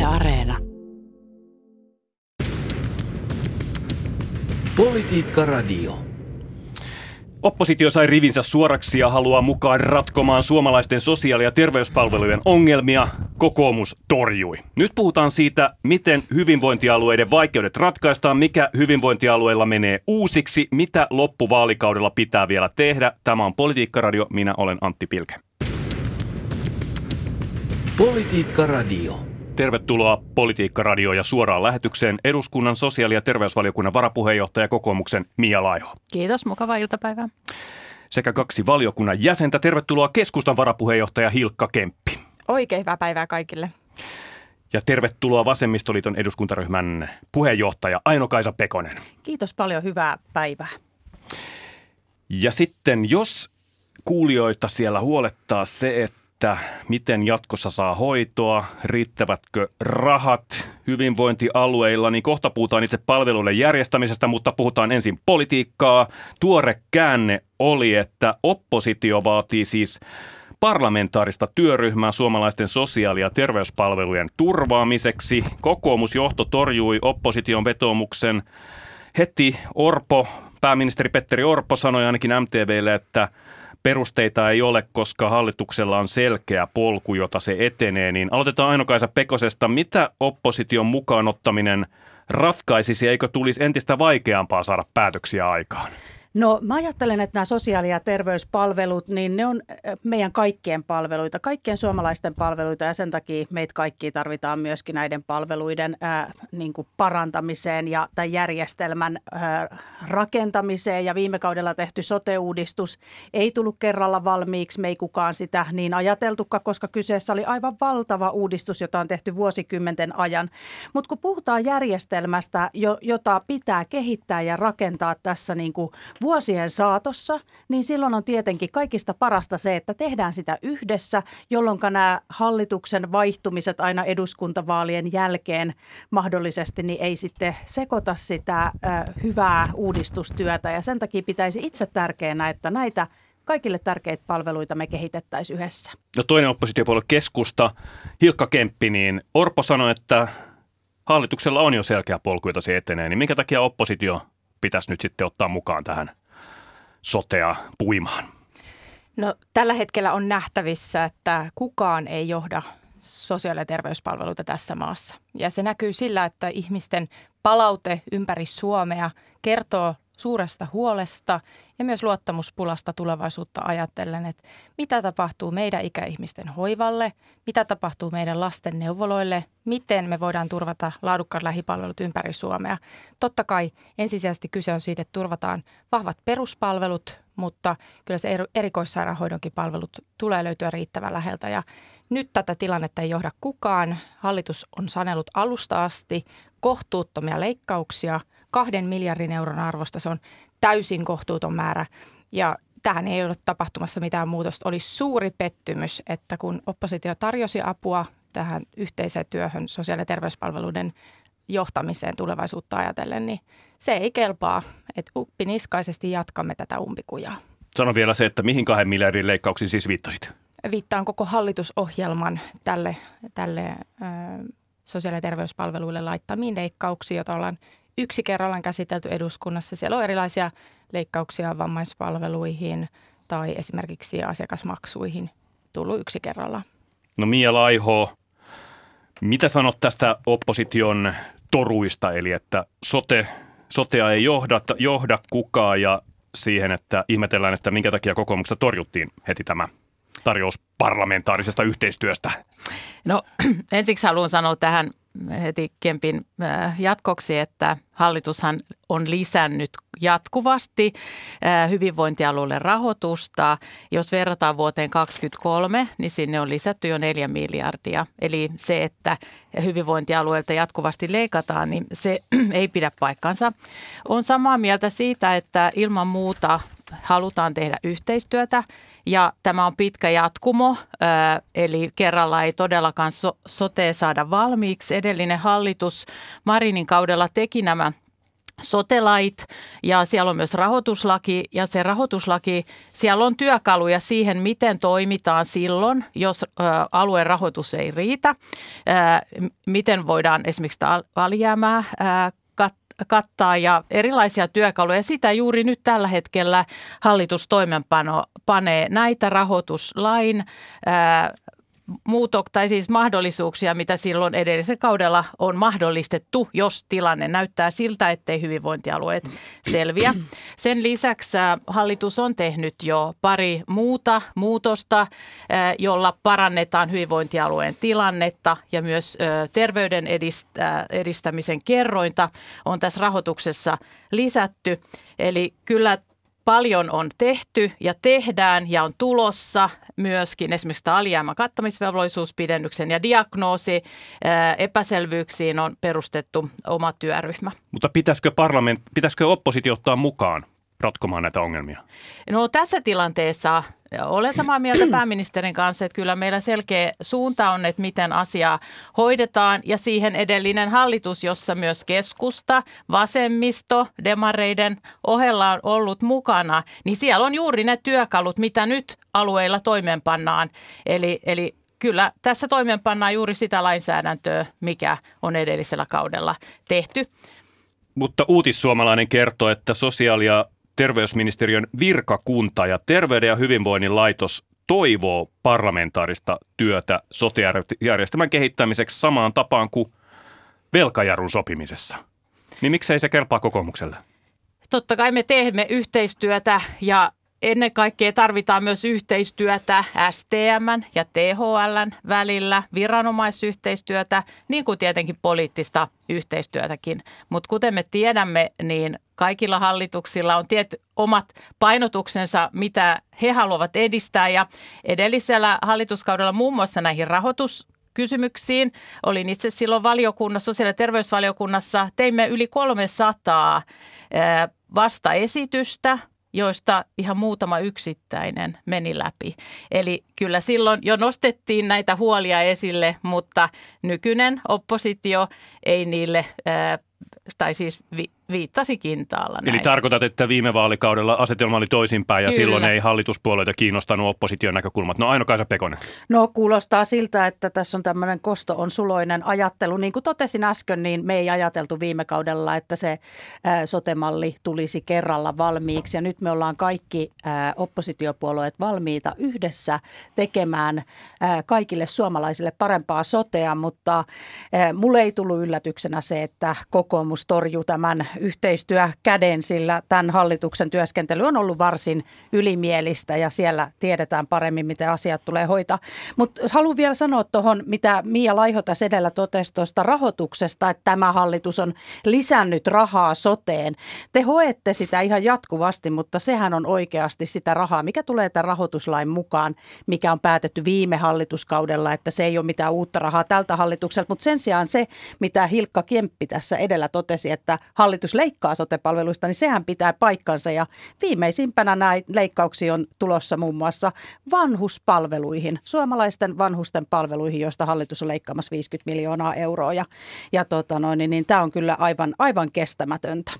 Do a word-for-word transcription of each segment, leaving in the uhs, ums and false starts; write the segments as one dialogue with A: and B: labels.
A: Areena.
B: Politiikka Radio.
C: Oppositio sai rivinsä suoraksi ja haluaa mukaan ratkomaan suomalaisten sosiaali- ja terveyspalvelujen ongelmia. Kokoomus torjui. Nyt puhutaan siitä, miten hyvinvointialueiden vaikeudet ratkaistaan, mikä hyvinvointialueilla menee uusiksi, mitä loppuvaalikaudella pitää vielä tehdä. Tämä on Politiikka Radio, minä olen Antti Pilke.
B: Politiikka Radio.
C: Tervetuloa Politiikka Radio ja suoraan lähetykseen eduskunnan sosiaali- ja terveysvaliokunnan varapuheenjohtaja kokoomuksen Mia Laiho.
D: Kiitos, mukavaa iltapäivää.
C: Sekä kaksi valiokunnan jäsentä. Tervetuloa keskustan varapuheenjohtaja Hilkka Kemppi.
D: Oikein hyvää päivää kaikille.
C: Ja tervetuloa Vasemmistoliiton eduskuntaryhmän puheenjohtaja Aino-Kaisa Pekonen.
D: Kiitos paljon, hyvää päivää.
C: Ja sitten jos kuulijoita siellä huolettaa se, että että miten jatkossa saa hoitoa, riittävätkö rahat hyvinvointialueilla, niin kohta puhutaan itse palveluiden järjestämisestä, mutta puhutaan ensin politiikkaa. Tuore käänne oli, että oppositio vaatii siis parlamentaarista työryhmää suomalaisten sosiaali- ja terveyspalvelujen turvaamiseksi. Kokoomusjohto torjui opposition vetoomuksen heti. Orpo, pääministeri Petteri Orpo sanoi ainakin M T V:lle, että perusteita ei ole, koska hallituksella on selkeä polku, jota se etenee. Niin aloitetaan Aino-Kaisa Pekosesta. Mitä opposition mukaan ottaminen ratkaisisi, eikö tulisi entistä vaikeampaa saada päätöksiä aikaan?
D: No mä ajattelen, että nämä sosiaali- ja terveyspalvelut, niin ne on meidän kaikkien palveluita, kaikkien suomalaisten palveluita ja sen takia meitä kaikkia tarvitaan myöskin näiden palveluiden ää, niin kuin parantamiseen ja tämän järjestelmän ää, rakentamiseen. Ja viime kaudella tehty sote-uudistus ei tullut kerralla valmiiksi, me ei kukaan sitä niin ajateltukaan, koska kyseessä oli aivan valtava uudistus, jota on tehty vuosikymmenten ajan. Mutta kun puhutaan järjestelmästä, jota pitää kehittää ja rakentaa tässä niin kuin vuosien saatossa, niin silloin on tietenkin kaikista parasta se, että tehdään sitä yhdessä, jolloin nämä hallituksen vaihtumiset aina eduskuntavaalien jälkeen mahdollisesti niin ei sitten sekoita sitä äh, hyvää uudistustyötä. Ja sen takia pitäisi itse tärkeänä, että näitä kaikille tärkeitä palveluita me kehitettäisiin yhdessä.
C: No toinen oppositiopuolue keskusta, Hilkka Kemppi, niin Orpo sanoi, että hallituksella on jo selkeä polku, jota se etenee, niin minkä takia oppositio pitäisi nyt sitten ottaa mukaan tähän sotea puimaan?
E: No tällä hetkellä on nähtävissä, että kukaan ei johda sosiaali- ja terveyspalveluita tässä maassa. Ja se näkyy sillä, että ihmisten palaute ympäri Suomea kertoo suuresta huolesta ja myös luottamuspulasta tulevaisuutta ajatellen, että mitä tapahtuu meidän ikäihmisten hoivalle, mitä tapahtuu meidän lasten neuvoloille, miten me voidaan turvata laadukkaat lähipalvelut ympäri Suomea. Totta kai ensisijaisesti kyse on siitä, että turvataan vahvat peruspalvelut, mutta kyllä se erikoissairaanhoidonkin palvelut tulee löytyä riittävän läheltä. Ja nyt tätä tilannetta ei johda kukaan. Hallitus on sanellut alusta asti kohtuuttomia leikkauksia, kahden miljardin euron arvosta. Se on täysin kohtuuton määrä ja tähän ei ole tapahtumassa mitään muutosta. Oli suuri pettymys, että kun oppositio tarjosi apua tähän yhteiseen työhön sosiaali- ja terveyspalveluiden johtamiseen tulevaisuutta ajatellen, niin se ei kelpaa, että uppiniskaisesti jatkamme tätä umpikujaa.
C: Sano vielä se, että mihin kahden miljardin leikkauksiin siis viittasit?
E: Viittaan koko hallitusohjelman tälle, tälle äh, sosiaali- ja terveyspalveluille laittamiin leikkauksiin, joita ollaan yksi kerrallaan käsitelty eduskunnassa. Siellä on erilaisia leikkauksia vammaispalveluihin tai esimerkiksi asiakasmaksuihin tullut yksi kerrallaan.
C: No Mia Laiho, mitä sanot tästä opposition toruista, eli että sote, sotea ei johda, johda kukaan ja siihen, että ihmetellään, että minkä takia kokoomuksesta torjuttiin heti tämä tarjous parlamentaarisesta yhteistyöstä?
F: No ensiksi haluan sanoa tähän heti Kempin jatkoksi, että hallitushan on lisännyt jatkuvasti hyvinvointialueille rahoitusta. Jos verrataan vuoteen kaksikymmentäkolme, niin sinne on lisätty jo neljä miljardia. Eli se, että hyvinvointialueilta jatkuvasti leikataan, niin se ei pidä paikkansa. On samaa mieltä siitä, että ilman muuta halutaan tehdä yhteistyötä ja tämä on pitkä jatkumo, eli kerralla ei todellakaan sote saada valmiiksi. Edellinen hallitus Marinin kaudella teki nämä sote-lait ja siellä on myös rahoituslaki ja se rahoituslaki, siellä on työkaluja siihen, miten toimitaan silloin, jos alueen rahoitus ei riitä, miten voidaan esimerkiksi alijäämää kattaa ja erilaisia työkaluja. Sitä juuri nyt tällä hetkellä hallitus toimenpano panee näitä rahoituslain muutok, tai siis mahdollisuuksia, mitä silloin edellisellä kaudella on mahdollistettu, jos tilanne näyttää siltä, ettei hyvinvointialueet selviä. Sen lisäksi hallitus on tehnyt jo pari muuta muutosta, jolla parannetaan hyvinvointialueen tilannetta ja myös terveyden edistämisen kerrointa on tässä rahoituksessa lisätty. Eli kyllä paljon on tehty ja tehdään ja on tulossa myöskin esimerkiksi alijäämän kattamisvelvollisuuspidennyksen ja diagnoosi epäselvyyksiin on perustettu oma työryhmä.
C: Mutta pitäisikö parlament, pitäisikö oppositio ottaa mukaan ratkomaan näitä ongelmia?
F: No tässä tilanteessa olen samaa mieltä pääministerin kanssa, että kyllä meillä selkeä suunta on, että miten asiaa hoidetaan ja siihen edellinen hallitus, jossa myös keskusta, vasemmisto, demareiden ohella on ollut mukana, niin siellä on juuri ne työkalut, mitä nyt alueilla toimeenpannaan. Eli, eli kyllä tässä toimeenpannaan juuri sitä lainsäädäntöä, mikä on edellisellä kaudella tehty.
C: Mutta Uutissuomalainen kertoo, että sosiaali- ja terveysministeriön virkakunta ja Terveyden ja hyvinvoinnin laitos toivoo parlamentaarista työtä sote-järjestelmän kehittämiseksi samaan tapaan kuin velkajarrun sopimisessa. Niin miksei se kelpaa kokoomukselle?
F: Totta kai me teemme yhteistyötä ja ennen kaikkea tarvitaan myös yhteistyötä S T M:n ja T H L:n välillä, viranomaisyhteistyötä, niin kuin tietenkin poliittista yhteistyötäkin. Mutta kuten me tiedämme, niin kaikilla hallituksilla on tietty omat painotuksensa, mitä he haluavat edistää ja edellisellä hallituskaudella muun muassa näihin rahoituskysymyksiin. Olin itse silloin valiokunnassa, sosiaali- ja terveysvaliokunnassa, teimme yli kolmesataa vastaesitystä, joista ihan muutama yksittäinen meni läpi. Eli kyllä silloin jo nostettiin näitä huolia esille, mutta nykyinen oppositio ei niille, ää, tai siis vi- viittasi kintaalla näin.
C: Eli tarkoitat, että viime vaalikaudella asetelma oli toisinpäin ja
F: Kyllä.
C: silloin ei hallituspuolueita kiinnostanut opposition näkökulmat. No Aino-Kaisa Pekonen.
D: No kuulostaa siltä, että tässä on tämmöinen kosto on suloinen ajattelu. Niin kuin totesin äsken, niin me ei ajateltu viime kaudella, että se ää, sote-malli tulisi kerralla valmiiksi. Ja nyt me ollaan kaikki ää, oppositiopuolueet valmiita yhdessä tekemään ää, kaikille suomalaisille parempaa sotea, mutta ää, mulle ei tullut yllätyksenä se, että kokoomus torjuu tämän yhteistyökäden, sillä tämän hallituksen työskentely on ollut varsin ylimielistä ja siellä tiedetään paremmin, miten asiat tulee hoitaa. Mutta haluan vielä sanoa tuohon, mitä Mia Laiho tässä edellä totesi tuosta rahoituksesta, että tämä hallitus on lisännyt rahaa soteen. Te hoette sitä ihan jatkuvasti, mutta sehän on oikeasti sitä rahaa, mikä tulee tämän rahoituslain mukaan, mikä on päätetty viime hallituskaudella, että se ei ole mitään uutta rahaa tältä hallitukselta, mutta sen sijaan se, mitä Hilkka Kemppi tässä edellä totesi, että hallitus leikkaa sote-palveluista, niin sehän pitää paikkansa ja viimeisimpänä näitä leikkauksia on tulossa muun muassa vanhuspalveluihin, suomalaisten vanhusten palveluihin, joista hallitus on leikkaamassa viisikymmentä miljoonaa euroa ja, ja tota noin, niin, niin tämä on kyllä aivan, aivan kestämätöntä.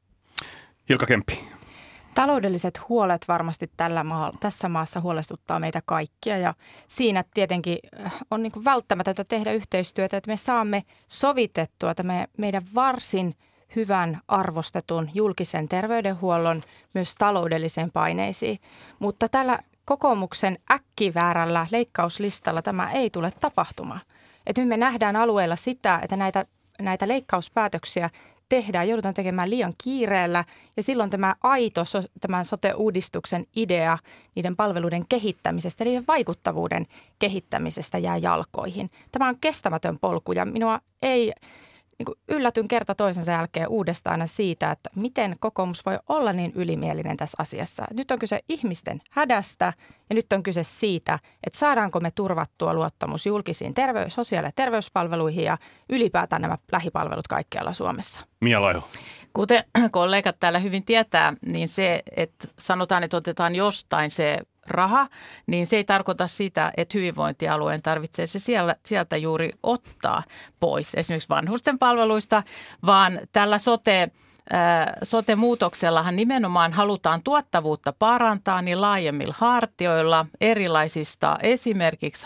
C: Hilkka Kemppi.
E: Taloudelliset huolet varmasti tällä maa, tässä maassa huolestuttaa meitä kaikkia ja siinä tietenkin on niin kuin välttämätöntä tehdä yhteistyötä, että me saamme sovitettua me, meidän varsin hyvän arvostetun julkisen terveydenhuollon myös taloudelliseen paineisiin. Mutta tällä kokoomuksen äkkiväärällä leikkauslistalla tämä ei tule tapahtumaan. Et nyt me nähdään alueella sitä, että näitä, näitä leikkauspäätöksiä tehdään, joudutaan tekemään liian kiireellä ja silloin tämä aito, tämän sote-uudistuksen idea niiden palveluiden kehittämisestä, eli vaikuttavuuden kehittämisestä jää jalkoihin. Tämä on kestämätön polku ja minua ei niin kuin yllätyn kerta toisensa jälkeen uudestaan aina siitä, että miten kokoomus voi olla niin ylimielinen tässä asiassa. Nyt on kyse ihmisten hädästä ja nyt on kyse siitä, että saadaanko me turvattua luottamus julkisiin terveys, sosiaali- ja terveyspalveluihin ja ylipäätään nämä lähipalvelut kaikkialla Suomessa.
C: Mia Laiho.
F: Kuten kollegat täällä hyvin tietää, niin se, että sanotaan, että otetaan jostain se raha, niin se ei tarkoita sitä, että hyvinvointialueen tarvitsee se siellä, sieltä juuri ottaa pois esimerkiksi vanhusten palveluista, vaan tällä sote sote-muutoksellahan nimenomaan halutaan tuottavuutta parantaa niin laajemmilla hartioilla erilaisista esimerkiksi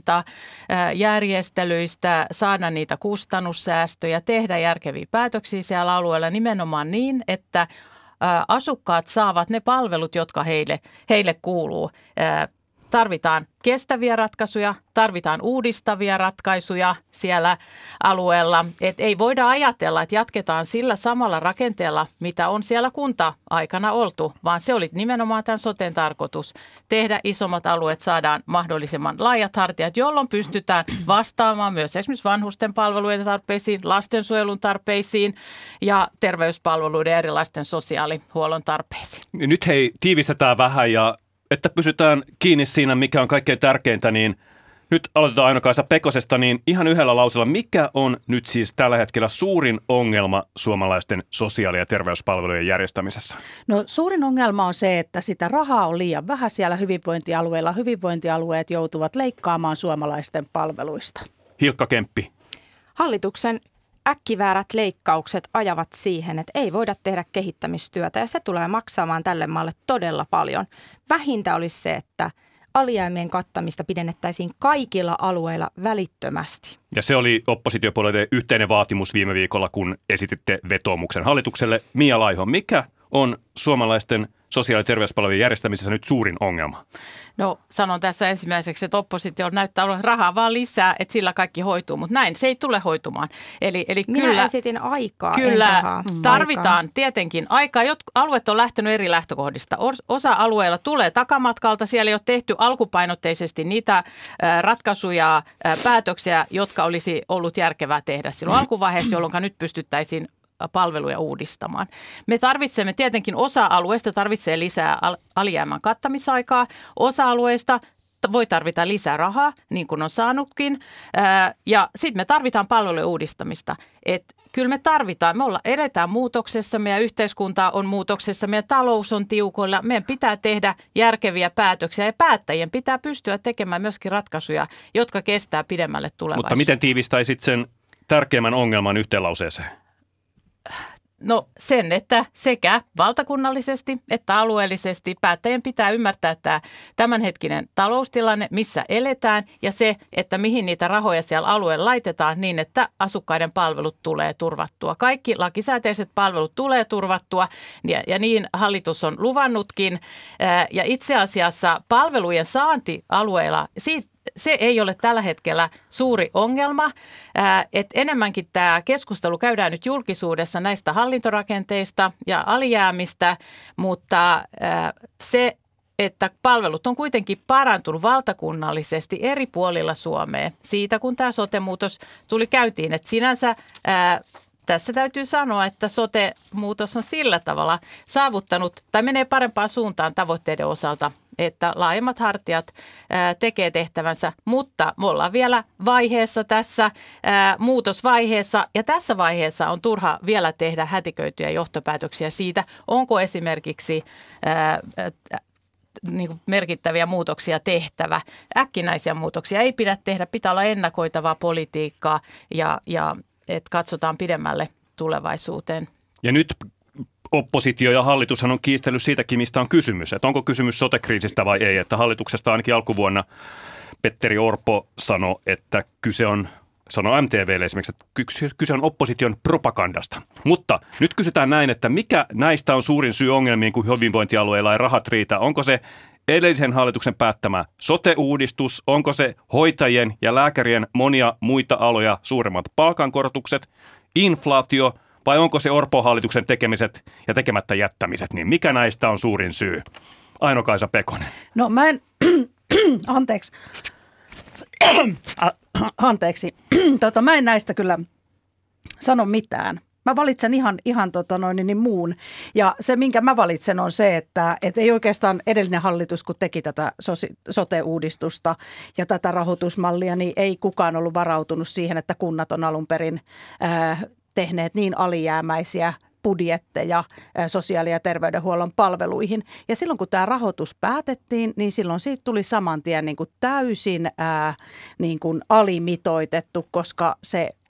F: hankintajärjestelyistä, saada niitä kustannussäästöjä, tehdä järkeviä päätöksiä siellä alueella nimenomaan niin, että asukkaat saavat ne palvelut, jotka heille, heille kuuluu. Tarvitaan kestäviä ratkaisuja, tarvitaan uudistavia ratkaisuja siellä alueella. Et ei voida ajatella, että jatketaan sillä samalla rakenteella, mitä on siellä kunta-aikana oltu, vaan se oli nimenomaan tämän soten tarkoitus. Tehdä isommat alueet, saadaan mahdollisimman laajat hartiat, jolloin pystytään vastaamaan myös esimerkiksi vanhusten palveluiden tarpeisiin, lastensuojelun tarpeisiin ja terveyspalveluiden ja erilaisten sosiaalihuollon tarpeisiin.
C: Nyt hei, tiivistetään vähän ja että pysytään kiinni siinä, mikä on kaikkein tärkeintä, niin nyt aloitetaan Aino-Kaisa Pekosesta, niin ihan yhdellä lauseella, mikä on nyt siis tällä hetkellä suurin ongelma suomalaisten sosiaali- ja terveyspalvelujen järjestämisessä?
D: No suurin ongelma on se, että sitä rahaa on liian vähän siellä hyvinvointialueilla. Hyvinvointialueet joutuvat leikkaamaan suomalaisten palveluista.
C: Hilkka Kemppi.
E: Hallituksen äkkiväärät leikkaukset ajavat siihen, että ei voida tehdä kehittämistyötä ja se tulee maksamaan tälle maalle todella paljon. Vähintä olisi se, että alijäämien kattamista pidennettäisiin kaikilla alueilla välittömästi.
C: Ja se oli oppositiopuolueiden yhteinen vaatimus viime viikolla, kun esititte vetoomuksen hallitukselle. Mia Laiho, mikä on suomalaisten sosiaali- ja terveyspalvelujen järjestämisessä nyt suurin ongelma?
F: No sanon tässä ensimmäiseksi, että oppositio näyttää olevan rahaa vaan lisää, että sillä kaikki hoituu, mutta näin se ei tule hoitumaan. Eli, eli
E: Minä
F: kyllä,
E: esitin aikaa,
F: Kyllä
E: en rahaa.
F: tarvitaan
E: aikaa.
F: tietenkin aikaa. Jotkut alueet on lähtenyt eri lähtökohdista. Osa alueilla tulee takamatkalta. Siellä ei ole tehty alkupainotteisesti niitä ratkaisuja, päätöksiä, jotka olisi ollut järkevää tehdä silloin alkuvaiheessa, jolloin nyt pystyttäisiin palveluja uudistamaan. Me tarvitsemme tietenkin, osa alueista tarvitsee lisää alijäämän kattamisaikaa, osa alueista voi tarvita lisää rahaa, niin kuin on saanutkin, ja sitten me tarvitaan palvelujen uudistamista. Et kyllä me tarvitaan, me olla, edetään muutoksessa, meidän yhteiskunta on muutoksessa, meidän talous on tiukoilla, meidän pitää tehdä järkeviä päätöksiä ja päättäjien pitää pystyä tekemään myöskin ratkaisuja, jotka kestää pidemmälle tulevaisuuteen.
C: Mutta miten tiivistäisit sen tärkeimmän ongelman yhteen lauseeseen?
F: No sen, että sekä valtakunnallisesti että alueellisesti päättäjien pitää ymmärtää tämä tämänhetkinen taloustilanne, missä eletään ja se, että mihin niitä rahoja siellä alueella laitetaan niin, että asukkaiden palvelut tulee turvattua. Kaikki lakisääteiset palvelut tulee turvattua ja, ja niin hallitus on luvannutkin ja itse asiassa palvelujen saanti alueilla, siitä se ei ole tällä hetkellä suuri ongelma, että enemmänkin tämä keskustelu käydään nyt julkisuudessa näistä hallintorakenteista ja alijäämistä, mutta se, että palvelut on kuitenkin parantunut valtakunnallisesti eri puolilla Suomea siitä, kun tämä sote-muutos tuli käyntiin, että sinänsä tässä täytyy sanoa, että sote-muutos on sillä tavalla saavuttanut tai menee parempaan suuntaan tavoitteiden osalta, että laajemmat hartiat ää, tekee tehtävänsä, mutta me ollaan vielä vaiheessa tässä ää, muutosvaiheessa ja tässä vaiheessa on turha vielä tehdä hätiköityjä johtopäätöksiä siitä, onko esimerkiksi ää, ää, niin kuin merkittäviä muutoksia tehtävä. Äkkinäisiä muutoksia ei pidä tehdä, pitää olla ennakoitavaa politiikkaa ja, ja että katsotaan pidemmälle tulevaisuuteen.
C: Ja nyt oppositio ja hallitushan on kiistellyt siitäkin, mistä on kysymys. Että onko kysymys sote-kriisistä vai ei. Että hallituksesta ainakin alkuvuonna Petteri Orpo sanoi, että kyse on, sanoi M T V:lle esimerkiksi, että kyse on opposition propagandasta. Mutta nyt kysytään näin, että mikä näistä on suurin syy ongelmiin, kun hyvinvointialueilla ei rahat riitä? Onko se edellisen hallituksen päättämä sote-uudistus? Onko se hoitajien ja lääkärien monia muita aloja suuremmat palkankorotukset, inflaatio vai onko se Orpo-hallituksen tekemiset ja tekemättä jättämiset? Niin mikä näistä on suurin syy? Aino-Kaisa Pekonen.
D: No mä en, anteeksi, anteeksi, tota, mä en näistä kyllä sano mitään. Mä valitsen ihan, ihan tota noin, niin muun. Ja se, minkä mä valitsen, on se, että et ei oikeastaan edellinen hallitus, kun teki tätä sote-uudistusta ja tätä rahoitusmallia, niin ei kukaan ollut varautunut siihen, että kunnat on alun perin äh, tehneet niin alijäämäisiä budjetteja sosiaali- ja terveydenhuollon palveluihin. Ja silloin, kun tämä rahoitus päätettiin, niin silloin siitä tuli saman tien niin kuin täysin ää, niin kuin alimitoitettu, koska se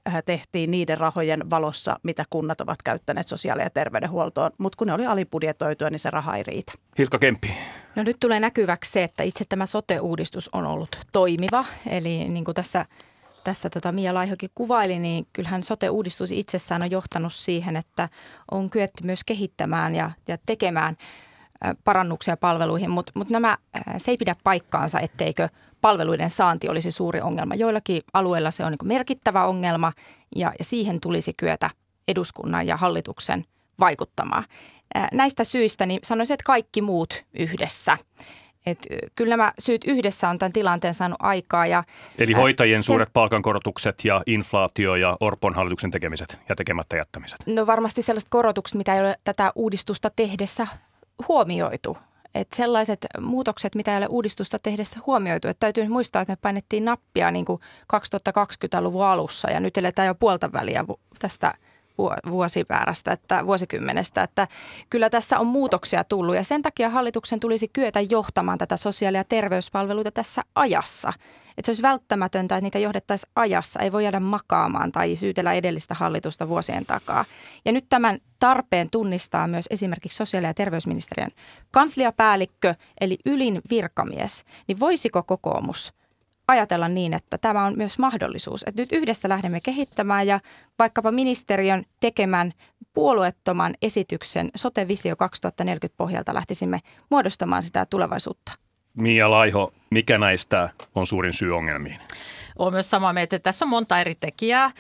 D: tehtiin niiden rahojen valossa, mitä kunnat ovat käyttäneet sosiaali- ja terveydenhuoltoon. Mutta kun ne oli alibudjetoitua, niin se raha ei riitä.
C: Hilkka Kemppi.
E: No nyt tulee näkyväksi se, että itse tämä sote-uudistus on ollut toimiva. Eli niin kuin tässä, tässä tota Mia Laihokin kuvaili, niin kyllähän sote-uudistus itsessään on johtanut siihen, että on kyetty myös kehittämään ja, ja tekemään parannuksia palveluihin, mutta mut nämä, se ei pidä paikkaansa, etteikö palveluiden saanti olisi suuri ongelma. Joillakin alueilla se on niin kuin merkittävä ongelma ja, ja siihen tulisi kyetä eduskunnan ja hallituksen vaikuttamaan. Näistä syistä niin sanoisin, että kaikki muut yhdessä. Et kyllä nämä syyt yhdessä on tämän tilanteen saanut aikaa. Ja,
C: Eli hoitajien
E: sen,
C: suuret palkankorotukset ja inflaatio ja Orpon hallituksen tekemiset ja tekemättä jättämiset.
E: No varmasti sellaiset korotukset, mitä ei ole tätä uudistusta tehdessä huomioitu. Että sellaiset muutokset, mitä ei ole uudistusta tehdessä huomioitu. Että täytyy muistaa, että me painettiin nappia niin kuin kaksituhattakaksikymmentäluvun alussa ja nyt eletään jo puolta väliä tästä vuosipäärästä, että vuosikymmenestä, että kyllä tässä on muutoksia tullut ja sen takia hallituksen tulisi kyetä johtamaan tätä sosiaali- ja terveyspalveluita tässä ajassa. Että se olisi välttämätöntä, että niitä johdettaisiin ajassa, ei voi jäädä makaamaan tai syytellä edellistä hallitusta vuosien takaa. Ja nyt tämän tarpeen tunnistaa myös esimerkiksi sosiaali- ja terveysministeriön kansliapäällikkö, eli ylin virkamies, niin voisiko kokoomus ajatella niin, että tämä on myös mahdollisuus, että nyt yhdessä lähdemme kehittämään ja vaikkapa ministeriön tekemän puolueettoman esityksen Sote-visio kaksituhattaneljäkymmentä pohjalta lähtisimme muodostamaan sitä tulevaisuutta.
C: Mia Laiho, mikä näistä on suurin syy ongelmiin?
F: Olen myös samaa mieltä, että tässä on monta eri tekijää,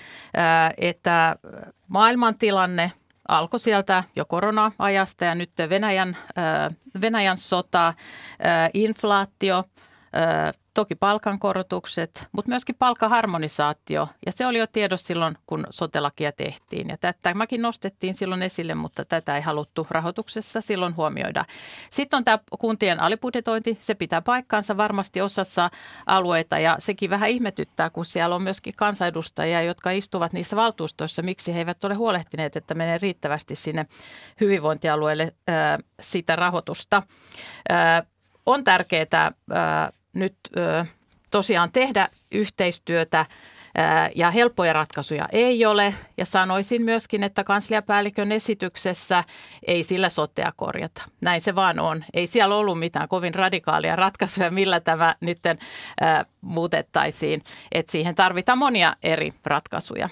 F: että maailmantilanne alkoi sieltä jo korona-ajasta ja nyt Venäjän, Venäjän sota, inflaatio, toki palkankorotukset, mutta myöskin palkkaharmonisaatio. Ja se oli jo tiedossa silloin, kun sote-lakia tehtiin. Ja tämäkin nostettiin silloin esille, mutta tätä ei haluttu rahoituksessa silloin huomioida. Sitten on tämä kuntien alibudjetointi. Se pitää paikkaansa varmasti osassa alueita ja sekin vähän ihmetyttää, kun siellä on myöskin kansanedustajia, jotka istuvat niissä valtuustoissa. Miksi he eivät ole huolehtineet, että menee riittävästi sinne hyvinvointialueelle ää, sitä rahoitusta. Ää, on tärkeää ää, nyt ö, tosiaan tehdä yhteistyötä ää, ja helppoja ratkaisuja ei ole. Ja sanoisin myöskin, että kansliapäällikön esityksessä ei sillä sotea korjata. Näin se vaan on. Ei siellä ollut mitään kovin radikaalia ratkaisuja, millä tämä nyt ää, muutettaisiin. Et siihen tarvitaan monia eri ratkaisuja.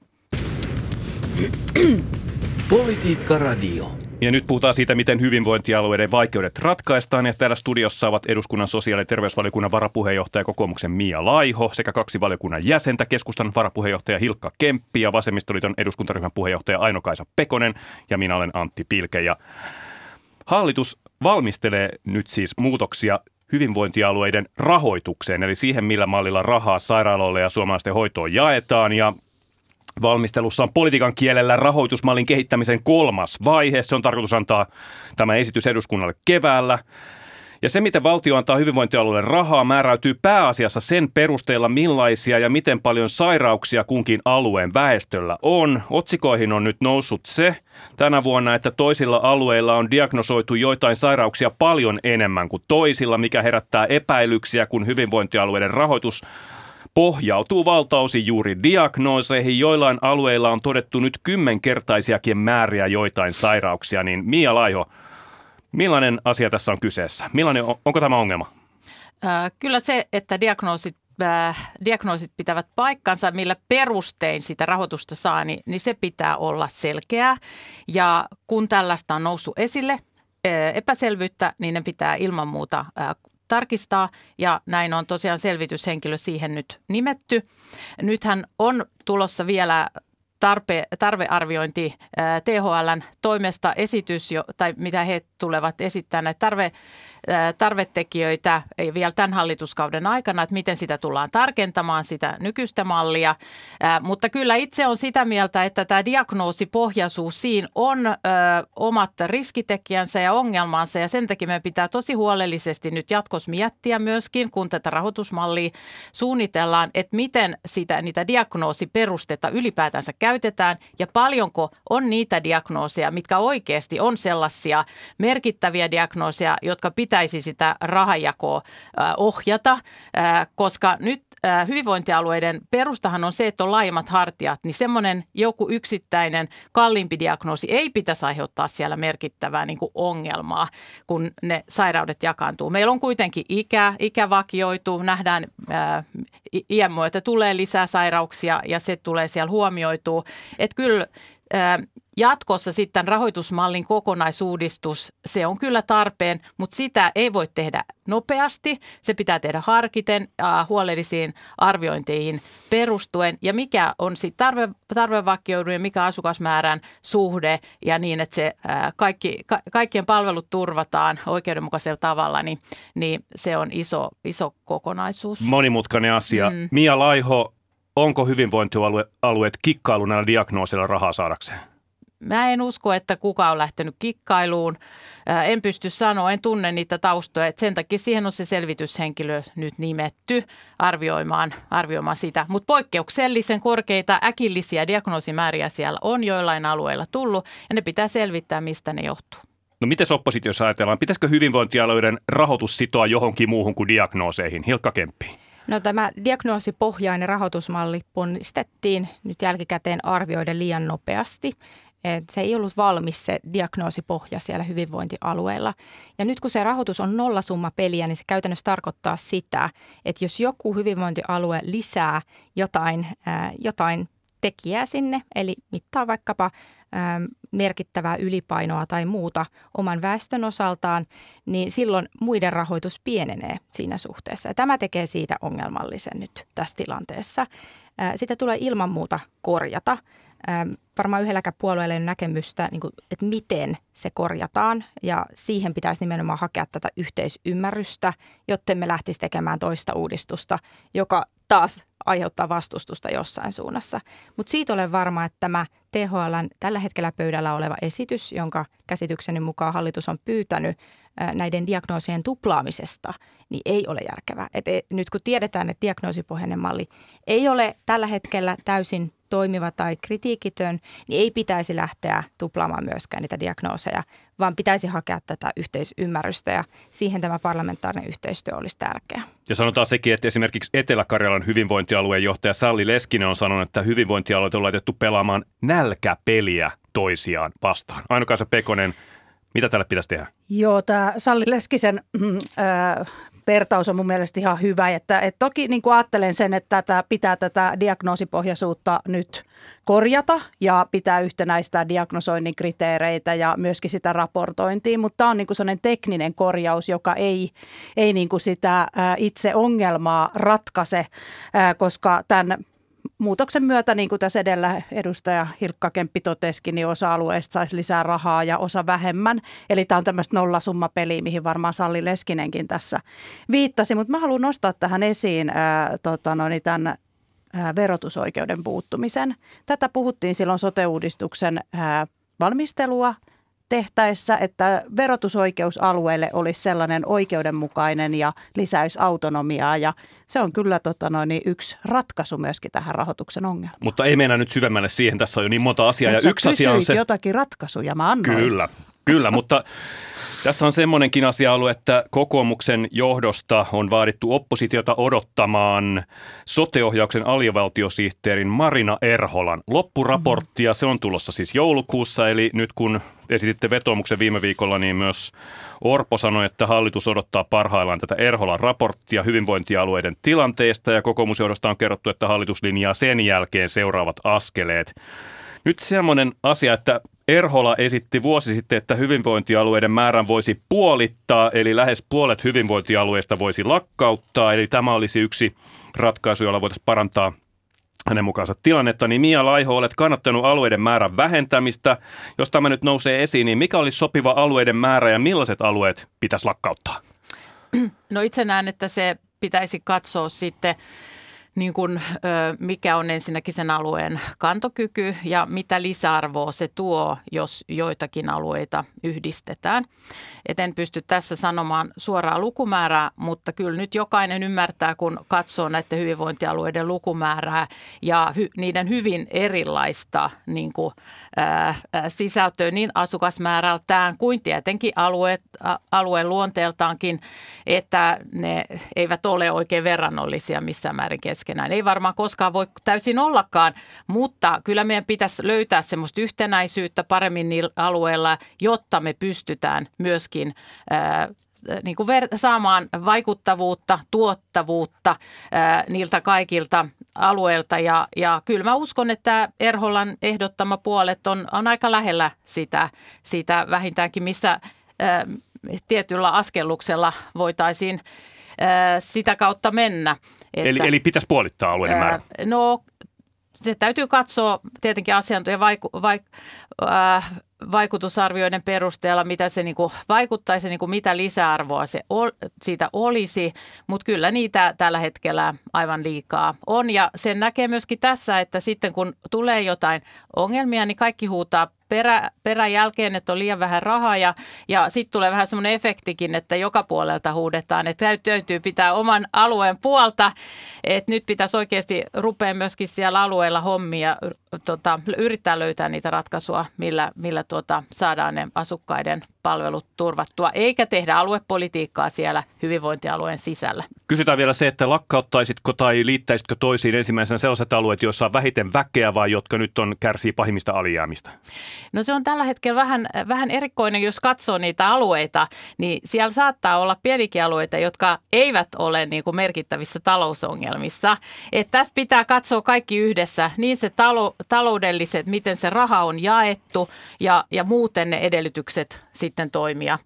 B: Politiikka Radio.
C: Ja nyt puhutaan siitä, miten hyvinvointialueiden vaikeudet ratkaistaan. Ja täällä studiossa ovat eduskunnan sosiaali- ja terveysvaliokunnan varapuheenjohtaja kokoomuksen Mia Laiho sekä kaksi valiokunnan jäsentä, keskustan varapuheenjohtaja Hilkka Kemppi ja vasemmistoliiton eduskuntaryhmän puheenjohtaja Aino-Kaisa Pekonen ja minä olen Antti Pilke. Ja hallitus valmistelee nyt siis muutoksia hyvinvointialueiden rahoitukseen, eli siihen, millä mallilla rahaa sairaaloille ja suomalaisten hoitoon jaetaan. Ja valmistelussa on politiikan kielellä rahoitusmallin kehittämisen kolmas vaihe. Se on tarkoitus antaa tämä esitys eduskunnalle keväällä. Ja se, miten valtio antaa hyvinvointialueelle rahaa, määräytyy pääasiassa sen perusteella, millaisia ja miten paljon sairauksia kunkin alueen väestöllä on. Otsikoihin on nyt noussut se tänä vuonna, että toisilla alueilla on diagnosoitu joitain sairauksia paljon enemmän kuin toisilla, mikä herättää epäilyksiä, kun hyvinvointialueiden rahoitus pohjautuu valtaosin juuri diagnooseihin. Joillain alueilla on todettu nyt kymmenkertaisiakin määriä joitain sairauksia. Niin Mia Laiho, millainen asia tässä on kyseessä? Millainen, onko tämä ongelma?
F: Äh, kyllä se, että diagnoosit, äh, diagnoosit pitävät paikkansa, millä perustein sitä rahoitusta saa, niin, niin se pitää olla selkeää. Ja kun tällaista on noussut esille äh, epäselvyyttä, niin ne pitää ilman muuta äh, tarkistaa ja näin on tosiaan selvityshenkilö siihen nyt nimetty. Nythän on tulossa vielä tarpe, tarvearviointi T H L:n toimesta esitys, jo, tai mitä he tulevat esittämään näitä tarve, tarvetekijöitä vielä tämän hallituskauden aikana, että miten sitä tullaan tarkentamaan, sitä nykyistä mallia. Mutta kyllä itse on sitä mieltä, että tämä diagnoosipohjaisuus siinä on ö, omat riskitekijänsä ja ongelmansa ja sen takia meidän pitää tosi huolellisesti nyt jatkossa miettiä myöskin, kun tätä rahoitusmallia suunnitellaan, että miten sitä, niitä diagnoosiperustetta ylipäätänsä käytetään ja paljonko on niitä diagnooseja, mitkä oikeasti on sellaisia merkittäviä diagnooseja, jotka pitäisi sitä rahanjakoa ohjata, koska nyt äh, hyvinvointialueiden perustahan on se, että on laajemmat hartiat, niin semmoinen joku yksittäinen kalliimpi diagnoosi ei pitäisi aiheuttaa siellä merkittävää niin kuin ongelmaa, kun ne sairaudet jakaantuu. Meillä on kuitenkin ikä, ikä vakioitu, nähdään äh, iän myötä tulee lisää sairauksia ja se tulee siellä huomioitua. Että kyllä äh, jatkossa sitten rahoitusmallin kokonaisuudistus, se on kyllä tarpeen, mutta sitä ei voi tehdä nopeasti. Se pitää tehdä harkiten, äh, huolellisiin arviointeihin perustuen ja mikä on sitten tarve, tarvevakioidun ja mikä asukasmäärän suhde ja niin, että se äh, kaikki, ka, kaikkien palvelut turvataan oikeudenmukaisella tavalla, niin, niin se on iso, iso kokonaisuus.
C: Monimutkainen asia. Mm. Mia Laiho, onko hyvinvointialueet kikkailu näillä diagnooseilla rahaa saadakseen?
F: Mä en usko, että kukaan on lähtenyt kikkailuun. En pysty sanoa, en tunne niitä taustoja. Että sen takia siihen on se selvityshenkilö nyt nimetty arvioimaan, arvioimaan sitä. Mutta poikkeuksellisen korkeita äkillisiä diagnoosimäärejä siellä on joillain alueilla tullut ja ne pitää selvittää, mistä ne johtuu.
C: No miten oppositiossa ajatellaan? Pitäisikö hyvinvointialueiden rahoitus sitoa johonkin muuhun kuin diagnooseihin? Hilkka Kemppi.
E: No tämä diagnoosipohjainen rahoitusmalli ponnistettiin nyt jälkikäteen arvioida liian nopeasti. Et se ei ollut valmis se diagnoosipohja siellä hyvinvointialueella. Ja nyt kun se rahoitus on nollasumma peliä, niin se käytännössä tarkoittaa sitä, että jos joku hyvinvointialue lisää jotain, ää, jotain tekijää sinne, eli mittaa vaikkapa ää, merkittävää ylipainoa tai muuta oman väestön osaltaan, niin silloin muiden rahoitus pienenee siinä suhteessa. Ja tämä tekee siitä ongelmallisen nyt tässä tilanteessa. Ää, sitä tulee ilman muuta korjata. Ähm, varmaan yhdelläkään puolueella ei ole näkemystä, niin kuin, että miten se korjataan ja siihen pitäisi nimenomaan hakea tätä yhteisymmärrystä, jotta me lähtisi tekemään toista uudistusta, joka taas aiheuttaa vastustusta jossain suunnassa. Mutta siitä olen varma, että tämä T H L:n tällä hetkellä pöydällä oleva esitys, jonka käsitykseni mukaan hallitus on pyytänyt äh, näiden diagnoosien tuplaamisesta, niin ei ole järkevää. Et, et, nyt kun tiedetään, että diagnoosipohjainen malli ei ole tällä hetkellä täysin toimiva tai kritiikitön, niin ei pitäisi lähteä tuplaamaan myöskään niitä diagnooseja, vaan pitäisi hakea tätä yhteisymmärrystä ja siihen tämä parlamentaarinen yhteistyö olisi tärkeää.
C: Ja sanotaan sekin, että esimerkiksi Etelä-Karjalan hyvinvointialueen johtaja Salli Leskinen on sanonut, että hyvinvointialueet on laitettu pelaamaan nälkäpeliä toisiaan vastaan. Aino-Kaisa Pekonen, mitä tälle pitäisi tehdä?
D: Joo, tämä Salli Leskisen äh, vertaus on mun mielestä ihan hyvä. Että, et toki niin kuin ajattelen sen, että tätä, pitää tätä diagnoosipohjaisuutta nyt korjata ja pitää yhtenäistää diagnosoinnin kriteereitä ja myöskin sitä raportointia, mutta tämä on niin kuin sellainen tekninen korjaus, joka ei, ei niin kuin sitä äh, itse ongelmaa ratkaise, äh, koska tämän muutoksen myötä, niin kuin tässä edellä edustaja Hilkka Kemppi totesikin, niin osa alueista saisi lisää rahaa ja osa vähemmän. Eli tämä on tämmöistä nollasummapeliä, mihin varmaan Salli Leskinenkin tässä viittasi. Mutta mä haluan nostaa tähän esiin ää, tota, no, niin tämän ää, verotusoikeuden puuttumisen. Tätä puhuttiin silloin sote-uudistuksen ää, valmistelua tehtäessä, että verotusoikeus alueelle olisi sellainen oikeudenmukainen ja lisäisi autonomiaa ja se on kyllä tota noin, yksi ratkaisu myöskin tähän rahoituksen ongelmaan.
C: Mutta ei mennä nyt syvemmälle siihen, tässä on jo niin monta asiaa ja yksi asia on se...
D: jotakin ratkaisuja, mä annoin.
C: Kyllä, kyllä, mutta tässä on semmoinenkin asia ollut, että kokoomuksen johdosta on vaadittu oppositiota odottamaan sote-ohjauksen alivaltiosihteerin Marina Erholan loppuraporttia. Mm-hmm. Se on tulossa siis joulukuussa, eli nyt kun esititte vetoomuksen viime viikolla, niin myös Orpo sanoi, että hallitus odottaa parhaillaan tätä Erholan raporttia hyvinvointialueiden tilanteesta ja kokoomusjohdosta on kerrottu, että hallitus linjaa sen jälkeen seuraavat askeleet. Nyt semmoinen asia, että Erhola esitti vuosi sitten, että hyvinvointialueiden määrän voisi puolittaa, eli lähes puolet hyvinvointialueista voisi lakkauttaa, eli tämä olisi yksi ratkaisu, jolla voitaisiin parantaa hänen mukaansa tilannetta. Niin Mia Laiho, olet kannattanut alueiden määrän vähentämistä. Jos tämä nyt nousee esiin, niin mikä olisi sopiva alueiden määrä ja millaiset alueet pitäisi lakkauttaa?
F: No itse näen, että se pitäisi katsoa sitten niin kuin, mikä on ensinnäkin sen alueen kantokyky ja mitä lisäarvoa se tuo, jos joitakin alueita yhdistetään. Et en pysty tässä sanomaan suoraa lukumäärää, mutta kyllä nyt jokainen ymmärtää, kun katsoo näiden hyvinvointialueiden lukumäärää ja hy, niiden hyvin erilaista niin kuin, ää, sisältöä niin asukasmäärältään kuin tietenkin alueet, a, alueen luonteeltaankin, että ne eivät ole oikein verrannollisia missään määrin keskenään. Ei varmaan koskaan voi täysin ollakaan, mutta kyllä meidän pitäisi löytää semmoista yhtenäisyyttä paremmin niillä alueilla, jotta me pystytään myöskin ää, niin kuin ver- saamaan vaikuttavuutta, tuottavuutta ää, niiltä kaikilta alueilta. Ja, ja kyllä mä uskon, että Erholan ehdottama puolet on, on aika lähellä sitä, sitä vähintäänkin, missä ää, tietyllä askelluksella voitaisiin ää, sitä kautta mennä. Että,
C: eli, eli pitäisi puolittaa alueiden määrä?
F: Ää, no se täytyy katsoa tietenkin asiantuntijan vaiku, vaik, äh, vaikutusarvioiden perusteella, mitä se niin kuin vaikuttaisi, niin kuin mitä lisäarvoa se ol, siitä olisi, mutta kyllä niitä tällä hetkellä aivan liikaa on. Ja sen näkee myöskin tässä, että sitten kun tulee jotain ongelmia, niin kaikki huutaa perä, perän jälkeen, että on liian vähän rahaa ja, ja sitten tulee vähän semmoinen efektikin, että joka puolelta huudetaan, että täytyy pitää oman alueen puolta, että nyt pitäisi oikeasti rupea myöskin siellä alueella hommia, tota, yrittää löytää niitä ratkaisuja, millä, millä tuota, saadaan ne asukkaiden palvelut turvattua, eikä tehdä aluepolitiikkaa siellä hyvinvointialueen sisällä.
C: Kysytään vielä se, että lakkauttaisitko tai liittäisitkö toisiin ensimmäisenä sellaiset alueet, joissa on vähiten väkeä vai jotka nyt on kärsii pahimmista alijäämistä?
F: No se on tällä hetkellä vähän, vähän erikoinen, jos katsoo niitä alueita, niin siellä saattaa olla pienikin alueita, jotka eivät ole niin kuin merkittävissä talousongelmissa. Et tässä pitää katsoa kaikki yhdessä, niin se talo, taloudelliset, miten se raha on jaettu ja, ja muuten ne edellytykset sitten toimia.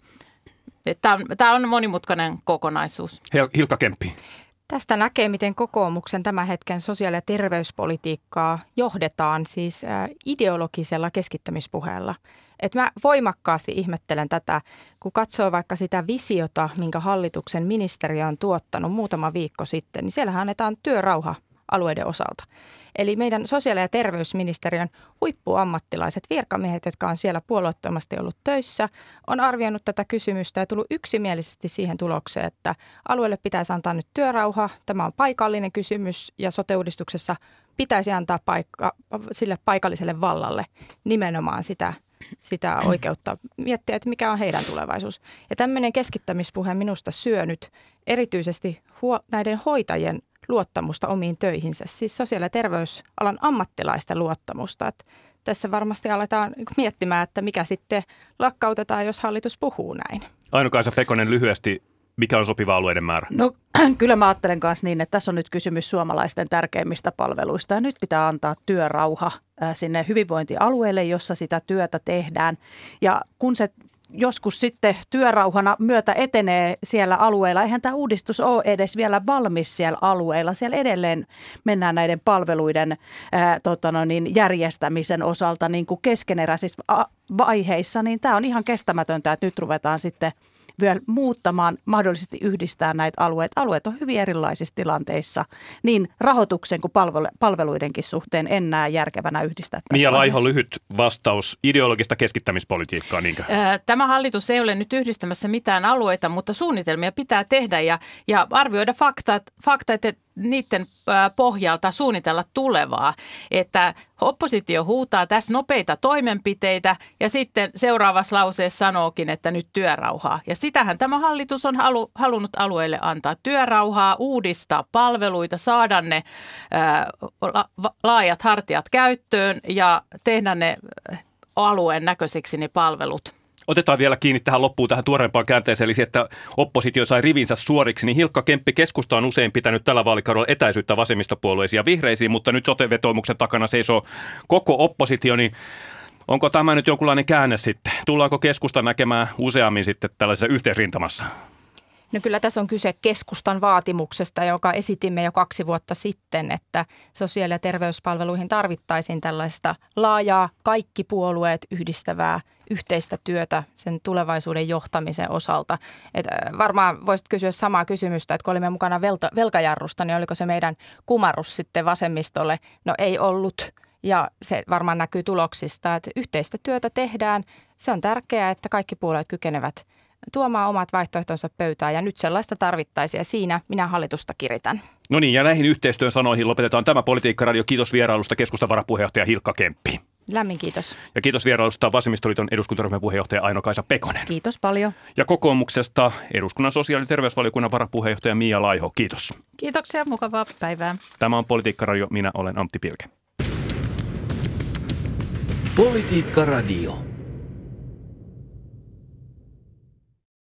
F: Tämä on, tämä on monimutkainen kokonaisuus.
C: Hilkka Kemppi.
E: Tästä näkee, miten kokoomuksen tämän hetken sosiaali- ja terveyspolitiikkaa johdetaan siis ideologisella keskittämispuheella. Et mä voimakkaasti ihmettelen tätä, kun katsoo vaikka sitä visiota, minkä hallituksen ministeriö on tuottanut muutama viikko sitten, niin siellähän annetaan työrauha alueiden osalta. Eli meidän sosiaali- ja terveysministeriön huippuammattilaiset virkamiehet, jotka on siellä puolueettomasti ollut töissä, on arvioinut tätä kysymystä ja tullut yksimielisesti siihen tulokseen, että alueelle pitäisi antaa nyt työrauha. Tämä on paikallinen kysymys ja sote-uudistuksessa pitäisi antaa paikka, sille paikalliselle vallalle nimenomaan sitä, sitä oikeutta miettiä, että mikä on heidän tulevaisuus. Ja tämmöinen keskittämispuhe minusta syö nyt erityisesti huo, näiden hoitajien luottamusta omiin töihinsä, siis sosiaali- ja terveysalan ammattilaisten luottamusta. Että tässä varmasti aletaan miettimään, että mikä sitten lakkautetaan, jos hallitus puhuu näin.
C: Aino-Kaisa Pekonen lyhyesti, mikä on sopiva alueiden määrä?
D: No kyllä mä ajattelen myös niin, että tässä on nyt kysymys suomalaisten tärkeimmistä palveluista ja nyt pitää antaa työrauha sinne hyvinvointialueelle, jossa sitä työtä tehdään ja kun se joskus sitten työrauhana myötä etenee siellä alueella. Eihän tämä uudistus ole edes vielä valmis siellä alueella. Siellä edelleen mennään näiden palveluiden ää, tota no niin, järjestämisen osalta niin kuin keskeneräisissä vaiheissa. Niin tämä on ihan kestämätöntä, että nyt ruvetaan sitten vielä muuttamaan, mahdollisesti yhdistää näitä alueita. Alueet on hyvin erilaisissa tilanteissa, niin rahoituksen kuin palvelu- palveluidenkin suhteen en näe järkevänä yhdistää.
C: Mia Laiho, lyhyt vastaus. Ideologista keskittämispolitiikkaa, niinkö?
F: Tämä hallitus ei ole nyt yhdistämässä mitään alueita, mutta suunnitelmia pitää tehdä ja, ja arvioida faktat, faktat, että niiden pohjalta suunnitella tulevaa, että oppositio huutaa tässä nopeita toimenpiteitä ja sitten seuraavassa lauseessa sanookin, että nyt työrauhaa. Ja sitähän tämä hallitus on halu, halunnut alueelle antaa työrauhaa, uudistaa palveluita, saada ne ää, la, laajat hartiat käyttöön ja tehdä ne alueen näköisiksi ne palvelut.
C: Otetaan vielä kiinni tähän loppuun, tähän tuoreempaan käänteeseen, eli että oppositio sai rivinsä suoriksi, niin Hilkka Kemppi, keskusta on usein pitänyt tällä vaalikaudella etäisyyttä vasemmistopuolueisiin ja vihreisiin, mutta nyt sote-vetoomuksen takana seisoo koko oppositio, niin onko tämä nyt jonkunlainen käänne sitten? Tullaanko keskusta näkemään useammin sitten tällaisessa yhteisrintamassa?
E: No kyllä tässä on kyse keskustan vaatimuksesta, joka esitimme jo kaksi vuotta sitten, että sosiaali- ja terveyspalveluihin tarvittaisiin tällaista laajaa kaikki puolueet yhdistävää yhteistä työtä sen tulevaisuuden johtamisen osalta. Et varmaan voisit kysyä samaa kysymystä, että kun olimme mukana velta, velkajarrusta, niin oliko se meidän kumarus sitten vasemmistolle? No ei ollut. Ja se varmaan näkyy tuloksista, että yhteistä työtä tehdään. Se on tärkeää, että kaikki puolueet kykenevät tuomaan omat vaihtoehtonsa pöytään ja nyt sellaista tarvittaisiin ja siinä minä hallitusta kiritän.
C: No niin, ja näihin yhteistyön sanoihin lopetetaan tämä Politiikka-radio. Kiitos vierailusta keskustan varapuheenjohtaja Hilkka Kemppi.
E: Lämmin kiitos.
C: Ja kiitos vierailusta Vasemmistoliiton eduskuntaryhmän puheenjohtaja Aino-Kaisa Pekonen.
D: Kiitos paljon.
C: Ja kokoomuksesta eduskunnan sosiaali- ja terveysvaliokunnan varapuheenjohtaja Mia Laiho. Kiitos.
F: Kiitoksia, mukavaa päivää.
C: Tämä on Politiikka-radio. Minä olen Antti Pilke.
B: Politiikka Radio.